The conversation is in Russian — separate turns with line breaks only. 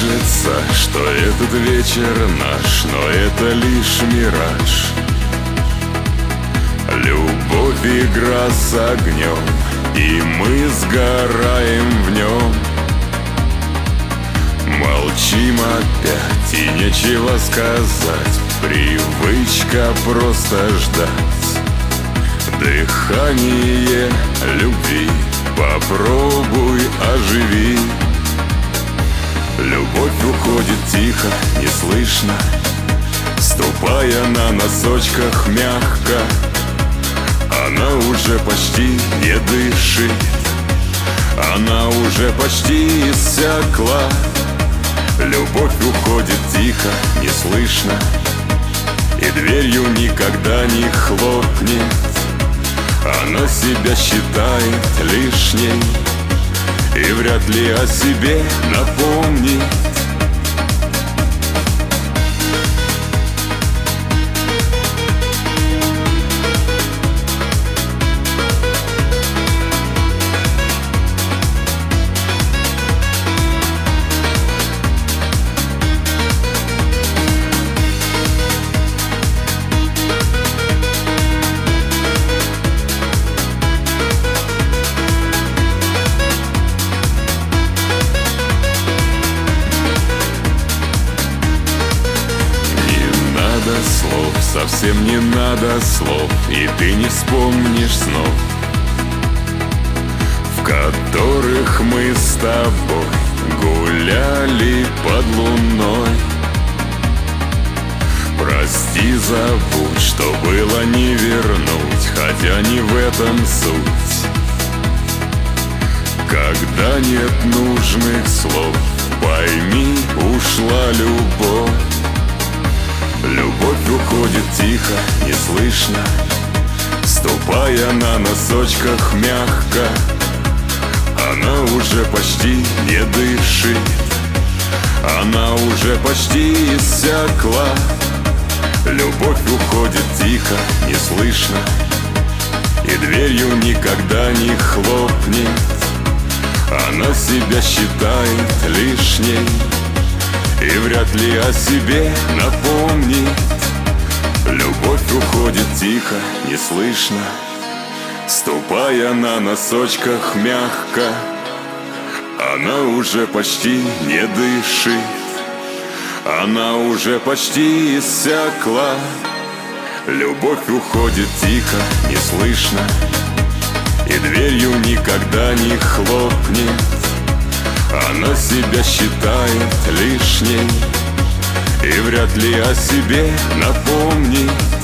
кажется, что этот вечер наш, но это лишь мираж. Любовь — игра с огнем, и мы сгораем в нем. Молчим опять, и нечего сказать, привычка просто ждать. Дыхание любви попробуй оживи. Любовь уходит тихо, неслышно, ступая на носочках мягко. Она уже почти не дышит, она уже почти иссякла. Любовь уходит тихо, неслышно, и дверью никогда не хлопнет. Она себя считает лишней и вряд ли о себе напомнит. Слов, совсем не надо слов, и ты не вспомнишь снов, в которых мы с тобой гуляли под луной. Прости, забудь, что было не вернуть, хотя не в этом суть. Когда нет нужных слов, пойми, ушла любовь. Любовь уходит тихо, неслышно, ступая на носочках мягко. Она уже почти не дышит, она уже почти иссякла. Любовь уходит тихо, неслышно, и дверью никогда не хлопнет. Она себя считает лишней и вряд ли о себе напомнит. Любовь уходит тихо, неслышно, ступая на носочках мягко. Она уже почти не дышит, она уже почти иссякла. Любовь уходит тихо, неслышно, и дверью никогда не хлопнет. Она себя считает лишней и вряд ли о себе напомнит.